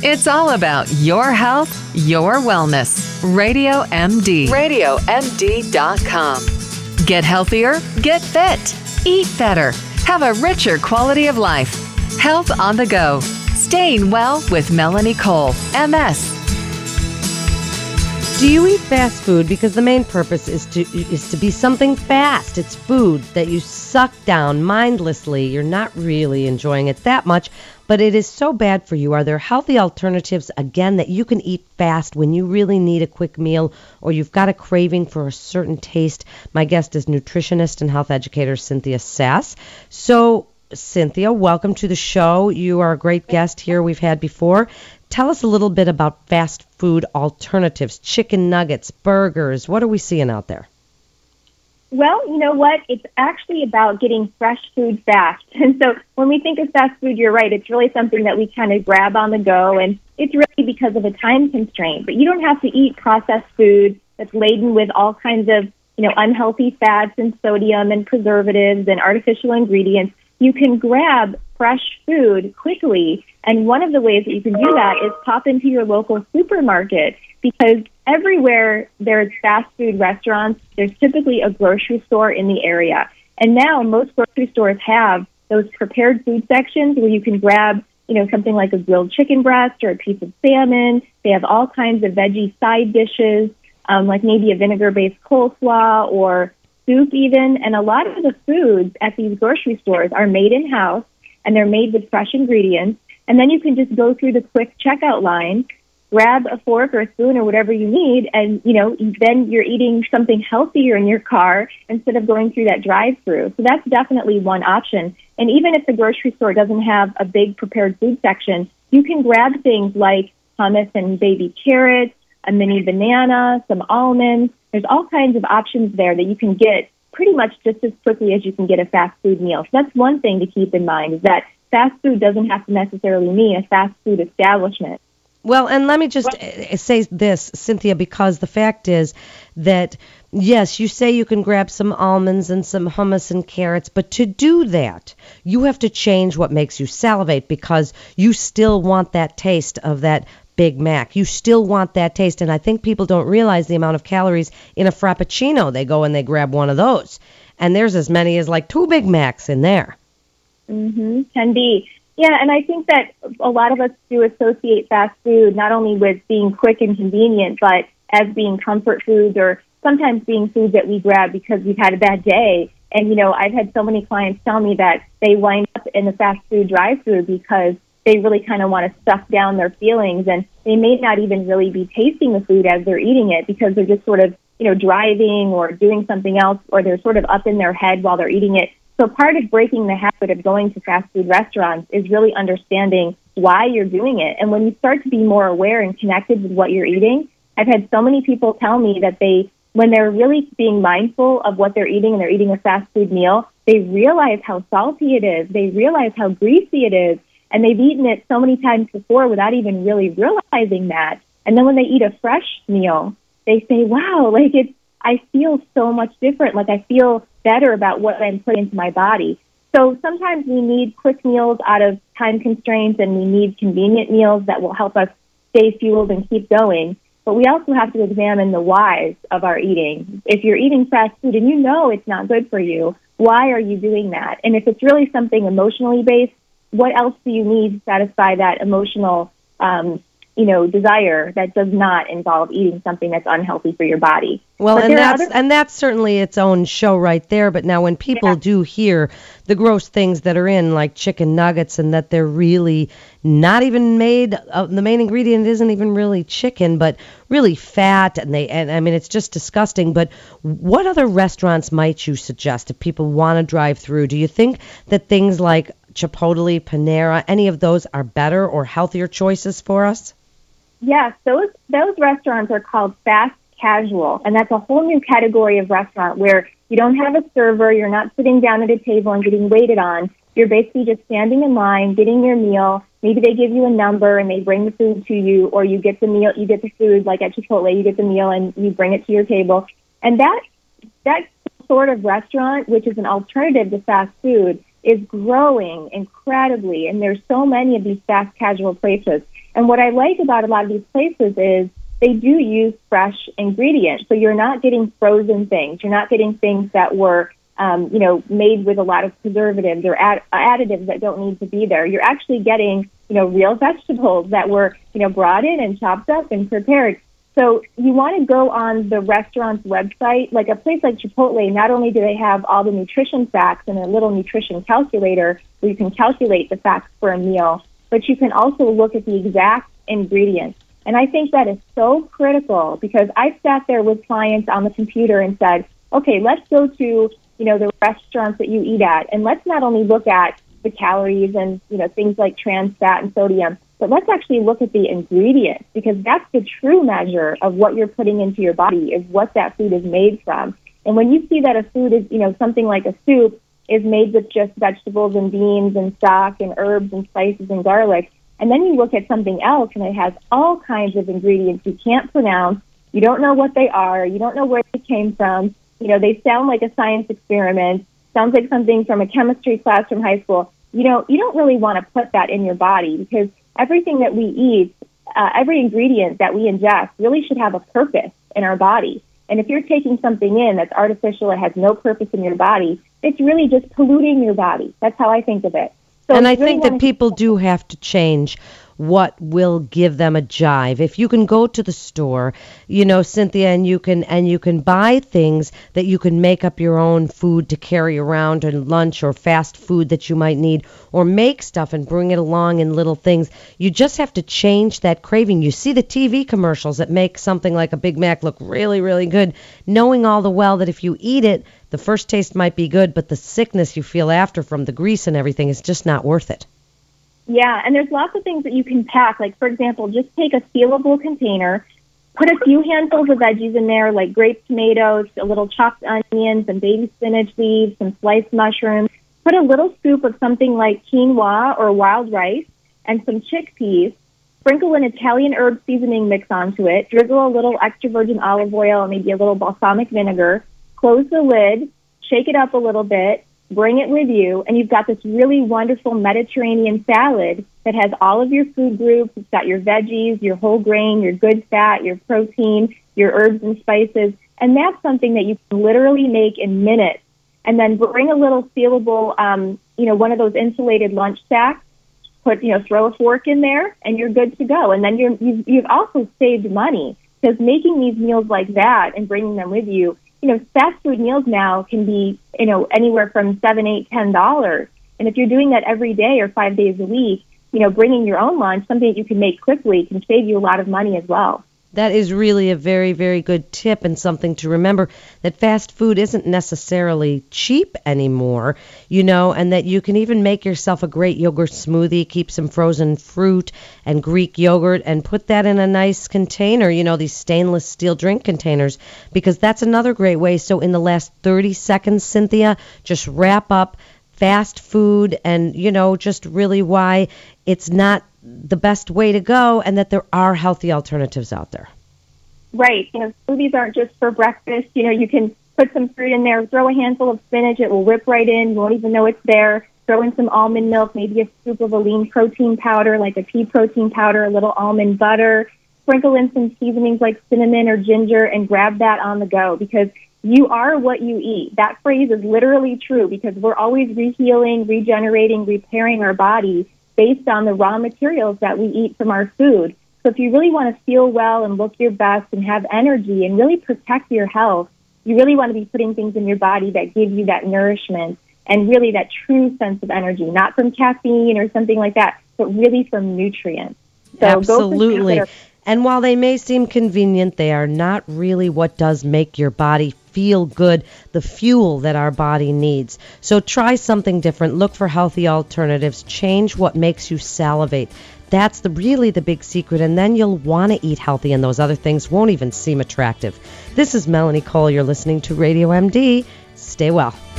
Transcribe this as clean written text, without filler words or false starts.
It's all about your health, your wellness. Radio MD. RadioMD.com. Get healthier, get fit, eat better, have a richer quality of life. Health on the go. Staying well with Melanie Cole, MS. Do you eat fast food because the main purpose is to be something fast? It's food that you suck down mindlessly. You're not really enjoying it that much, but it is so bad for you. Are there healthy alternatives, again, that you can eat fast when you really need a quick meal or you've got a craving for a certain taste? My guest is nutritionist and health educator Cynthia Sass. So, Cynthia, welcome to the show. You are a great guest here we've had before. Tell us a little bit about fast food alternatives, chicken nuggets, burgers. What are we seeing out there? Well, you know what? It's actually about getting fresh food fast. And so when we think of fast food, you're right. It's really something that we kind of grab on the go, and it's really because of a time constraint. But you don't have to eat processed food that's laden with all kinds of, unhealthy fats and sodium and preservatives and artificial ingredients. You can grab fresh food quickly, and one of the ways that you can do that is pop into your local supermarket, because everywhere there's fast food restaurants, there's typically a grocery store in the area. And now most grocery stores have those prepared food sections where you can grab, something like a grilled chicken breast or a piece of salmon. They have all kinds of veggie side dishes, like maybe a vinegar-based coleslaw or soup even. And a lot of the foods at these grocery stores are made in-house, and they're made with fresh ingredients. And then you can just go through the quick checkout line, grab a fork or a spoon or whatever you need, and, then you're eating something healthier in your car instead of going through that drive-through. So that's definitely one option. And even if the grocery store doesn't have a big prepared food section, you can grab things like hummus and baby carrots, a mini banana, some almonds. There's all kinds of options there that you can get pretty much just as quickly as you can get a fast food meal. So that's one thing to keep in mind, is that fast food doesn't have to necessarily mean a fast food establishment. Well, and let me just say this, Cynthia, because the fact is that, yes, you say you can grab some almonds and some hummus and carrots, but to do that, you have to change what makes you salivate, because you still want that taste of that Big Mac. You still want that taste, and I think people don't realize the amount of calories in a Frappuccino. They go and they grab one of those, and there's as many as like 2 Big Macs in there. Can be. Yeah, and I think that a lot of us do associate fast food not only with being quick and convenient, but as being comfort foods, or sometimes being foods that we grab because we've had a bad day. And, I've had so many clients tell me that they wind up in the fast food drive-thru because they really kind of want to stuff down their feelings, and they may not even really be tasting the food as they're eating it, because they're just sort of, driving or doing something else, or they're sort of up in their head while they're eating it. So part of breaking the habit of going to fast food restaurants is really understanding why you're doing it. And when you start to be more aware and connected with what you're eating, I've had so many people tell me that when they're really being mindful of what they're eating and they're eating a fast food meal, they realize how salty it is. They realize how greasy it is. And they've eaten it so many times before without even really realizing that. And then when they eat a fresh meal, they say, wow, I feel so much different. I feel better about what I'm putting into my body. So sometimes we need quick meals out of time constraints, and we need convenient meals that will help us stay fueled and keep going. But we also have to examine the whys of our eating. If you're eating fast food and you know it's not good for you, why are you doing that? And if it's really something emotionally based, what else do you need to satisfy that emotional desire that does not involve eating something that's unhealthy for your body? Well, and that's certainly its own show right there. But now when people do hear the gross things that are in, like chicken nuggets, and that they're really not even made, the main ingredient isn't even really chicken, but really fat, and I mean, it's just disgusting. But what other restaurants might you suggest if people want to drive through? Do you think that things like Chipotle, Panera, any of those are better or healthier choices for us? Yes, those restaurants are called fast casual, and that's a whole new category of restaurant where you don't have a server, you're not sitting down at a table and getting waited on. You're basically just standing in line, getting your meal. Maybe they give you a number and they bring the food to you, or you get the food, like at Chipotle, you get the meal and you bring it to your table. And that sort of restaurant, which is an alternative to fast food, is growing incredibly, and there's so many of these fast casual places. And what I like about a lot of these places is they do use fresh ingredients. So you're not getting frozen things. You're not getting things that were, made with a lot of preservatives or additives that don't need to be there. You're actually getting, real vegetables that were, brought in and chopped up and prepared. So you want to go on the restaurant's website, like a place like Chipotle. Not only do they have all the nutrition facts and a little nutrition calculator where you can calculate the facts for a meal, but you can also look at the exact ingredients. And I think that is so critical because I sat there with clients on the computer and said, okay, let's go to, the restaurants that you eat at, and let's not only look at the calories and, things like trans fat and sodium, but let's actually look at the ingredients, because that's the true measure of what you're putting into your body, is what that food is made from. And when you see that a food is, something like a soup is made with just vegetables and beans and stock and herbs and spices and garlic, and then you look at something else and it has all kinds of ingredients you can't pronounce, you don't know what they are, you don't know where they came from, they sound like a science experiment, sounds like something from a chemistry class from high school. You don't really want to put that in your body, because everything that we eat, every ingredient that we ingest really should have a purpose in our body. And if you're taking something in that's artificial, it has no purpose in your body, it's really just polluting your body. That's how I think of it. So and I think that people do have to change what will give them a jive. If you can go to the store, Cynthia, and you can buy things that you can make up your own food to carry around, and lunch or fast food that you might need, or make stuff and bring it along in little things. You just have to change that craving. You see the TV commercials that make something like a Big Mac look really, really good, knowing all the well that if you eat it, the first taste might be good, but the sickness you feel after from the grease and everything is just not worth it. Yeah, and there's lots of things that you can pack. Like, for example, just take a sealable container, put a few handfuls of veggies in there, like grape tomatoes, a little chopped onions, some baby spinach leaves, some sliced mushrooms. Put a little scoop of something like quinoa or wild rice and some chickpeas. Sprinkle an Italian herb seasoning mix onto it. Drizzle a little extra virgin olive oil, maybe a little balsamic vinegar. Close the lid, shake it up a little bit, bring it with you, and you've got this really wonderful Mediterranean salad that has all of your food groups. It's got your veggies, your whole grain, your good fat, your protein, your herbs and spices, and that's something that you can literally make in minutes. And then bring a little sealable, one of those insulated lunch sacks. Throw a fork in there, and you're good to go. And then you've also saved money, because making these meals like that and bringing them with you, fast food meals now can be, anywhere from $7, $8, $10. And if you're doing that every day or 5 days a week, bringing your own lunch, something that you can make quickly, can save you a lot of money as well. That is really a very, very good tip, and something to remember, that fast food isn't necessarily cheap anymore, and that you can even make yourself a great yogurt smoothie, keep some frozen fruit and Greek yogurt, and put that in a nice container, these stainless steel drink containers, because that's another great way. So in the last 30 seconds, Cynthia, just wrap up fast food and, just really why it's not the best way to go, and that there are healthy alternatives out there. Right. Smoothies aren't just for breakfast. You can put some fruit in there, throw a handful of spinach, it will whip right in. You won't even know it's there. Throw in some almond milk, maybe a scoop of a lean protein powder, like a pea protein powder, a little almond butter. Sprinkle in some seasonings like cinnamon or ginger, and grab that on the go, because you are what you eat. That phrase is literally true, because we're always rehealing, regenerating, repairing our body based on the raw materials that we eat from our food. So if you really want to feel well and look your best and have energy and really protect your health, you really want to be putting things in your body that give you that nourishment and really that true sense of energy, not from caffeine or something like that, but really from nutrients. So absolutely. And while they may seem convenient, they are not really what does make your body feel good, the fuel that our body needs. So try something different. Look for healthy alternatives. Change what makes you salivate. That's really the big secret, and then you'll want to eat healthy, and those other things won't even seem attractive. This is Melanie Cole. You're listening to Radio MD. Stay well.